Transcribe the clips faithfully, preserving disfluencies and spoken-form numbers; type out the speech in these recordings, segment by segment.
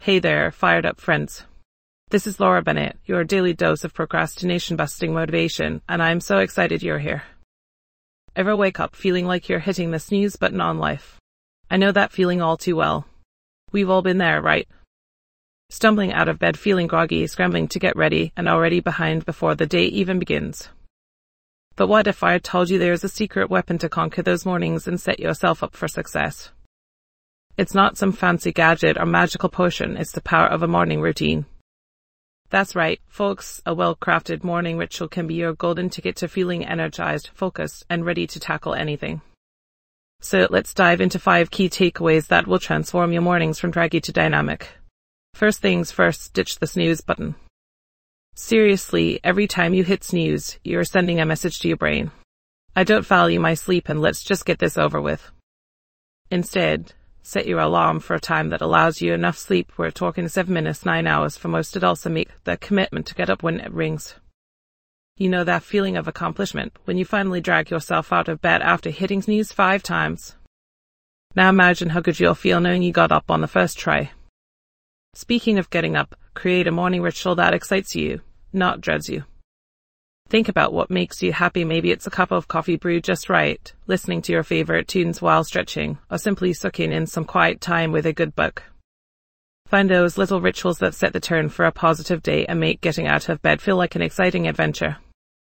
Hey there, fired up friends. This is Laura Bennett, your daily dose of procrastination-busting motivation, and I'm so excited you're here. Ever wake up feeling like you're hitting the snooze button on life? I know that feeling all too well. We've all been there, right? Stumbling out of bed feeling groggy, scrambling to get ready, and already behind before the day even begins. But what if I told you there's a secret weapon to conquer those mornings and set yourself up for success? It's not some fancy gadget or magical potion, it's the power of a morning routine. That's right, folks, a well-crafted morning ritual can be your golden ticket to feeling energized, focused, and ready to tackle anything. So let's dive into five key takeaways that will transform your mornings from draggy to dynamic. First things first, ditch the snooze button. Seriously, every time you hit snooze, you're sending a message to your brain. I don't value my sleep and let's just get this over with. Instead, set your alarm for a time that allows you enough sleep. We're talking seven minutes, nine hours for most adults, and make the commitment to get up when it rings. You know that feeling of accomplishment when you finally drag yourself out of bed after hitting snooze five times. Now imagine how good you'll feel knowing you got up on the first try. Speaking of getting up, create a morning ritual that excites you, not dreads you. Think about what makes you happy. Maybe it's a cup of coffee brewed just right, listening to your favorite tunes while stretching, or simply soaking in some quiet time with a good book. Find those little rituals that set the tone for a positive day and make getting out of bed feel like an exciting adventure.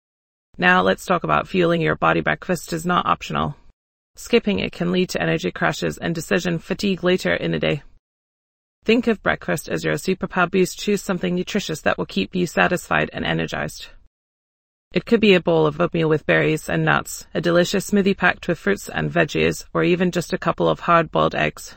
Now let's talk about fueling your body. Breakfast is not optional. Skipping it can lead to energy crashes and decision fatigue later in the day. Think of breakfast as your superpower boost. Choose something nutritious that will keep you satisfied and energized. It could be a bowl of oatmeal with berries and nuts, a delicious smoothie packed with fruits and veggies, or even just a couple of hard-boiled eggs.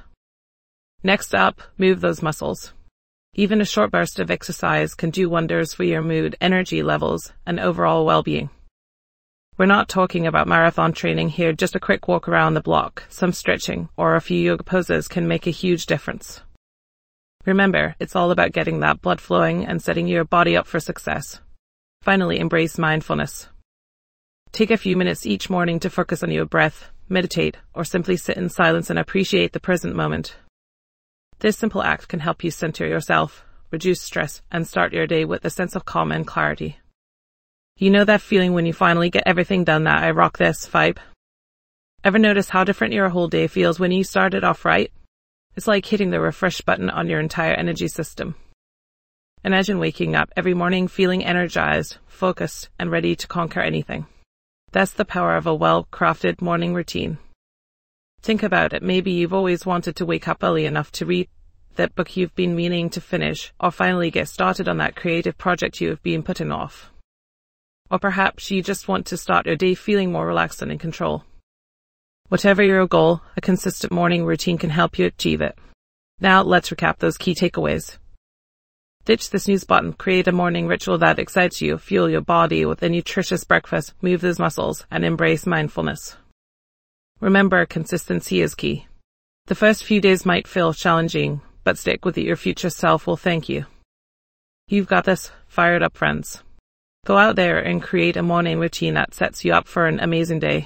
Next up, move those muscles. Even a short burst of exercise can do wonders for your mood, energy levels, and overall well-being. We're not talking about marathon training here, just a quick walk around the block, some stretching, or a few yoga poses can make a huge difference. Remember, it's all about getting that blood flowing and setting your body up for success. Finally, embrace mindfulness. Take a few minutes each morning to focus on your breath, meditate, or simply sit in silence and appreciate the present moment. This simple act can help you center yourself, reduce stress, and start your day with a sense of calm and clarity. You know that feeling when you finally get everything done, that I rock this vibe? Ever notice how different your whole day feels when you started off right? It's like hitting the refresh button on your entire energy system. Imagine waking up every morning feeling energized, focused, and ready to conquer anything. That's the power of a well-crafted morning routine. Think about it. Maybe you've always wanted to wake up early enough to read that book you've been meaning to finish, or finally get started on that creative project you have been putting off. Or perhaps you just want to start your day feeling more relaxed and in control. Whatever your goal, a consistent morning routine can help you achieve it. Now let's recap those key takeaways. Ditch the snooze button, create a morning ritual that excites you, fuel your body with a nutritious breakfast, move those muscles, and embrace mindfulness. Remember, consistency is key. The first few days might feel challenging, but stick with it. Your future self will thank you. You've got this, fired up friends. Go out there and create a morning routine that sets you up for an amazing day.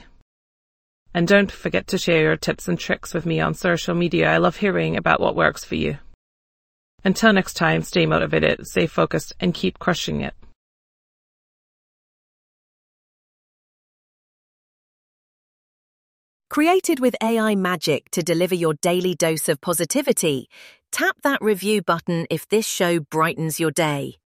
And don't forget to share your tips and tricks with me on social media. I love hearing about what works for you. Until next time, stay motivated, stay focused, and keep crushing it. Created with A I magic to deliver your daily dose of positivity, tap that review button if this show brightens your day.